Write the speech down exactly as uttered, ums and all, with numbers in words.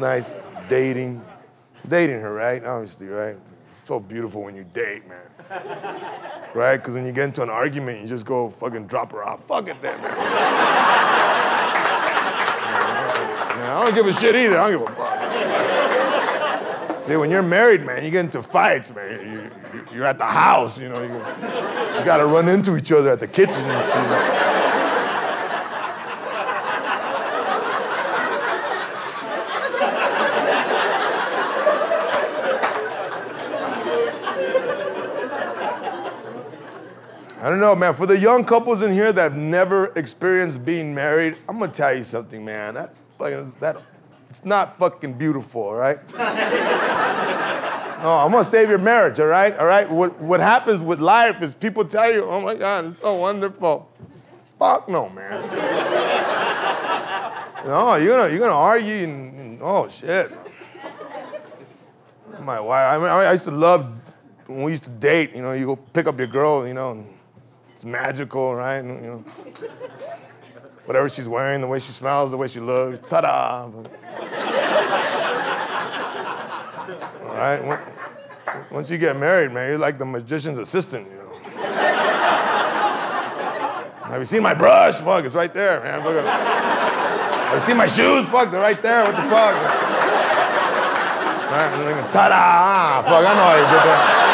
nice, dating. Dating her, right? Obviously, right? So beautiful when you date, man. Right? Because when you get into an argument, you just go fucking drop her off. Fuck it then, man. Yeah, I don't give a shit either. I don't give a fuck. See, when you're married, man, you get into fights, man. You, you, you're at the house, you know. You, you gotta run into each other at the kitchen and shit. I don't know, man. For the young couples in here that have never experienced being married, I'm gonna tell you something, man. That fucking that it's not fucking beautiful, all right? No, I'm gonna save your marriage, all right? All right. What what happens with life is people tell you, "Oh my God, it's so wonderful." Fuck no, man. No, you're gonna you're gonna argue and, and oh shit. My wife. I mean, I used to love when we used to date. You know, you go pick up your girl, you know. And, it's magical, right? And, you know, whatever she's wearing, the way she smells, the way she looks, ta-da! All right? Once you get married, man, you're like the magician's assistant, you know. Have you seen my brush? Fuck, it's right there, man. Look at it. Have you seen my shoes? Fuck, they're right there. What the fuck? Right? Ta-da! Fuck, I know how you did that.